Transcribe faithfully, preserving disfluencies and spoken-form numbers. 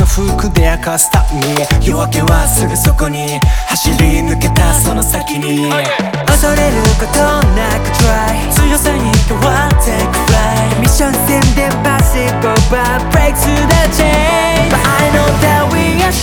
服で明かすために夜明けはすぐそこに走り抜けたその先に恐れることなく try 強さに変わって く fly ミッション線で pass it go by break through the chain But I know that we are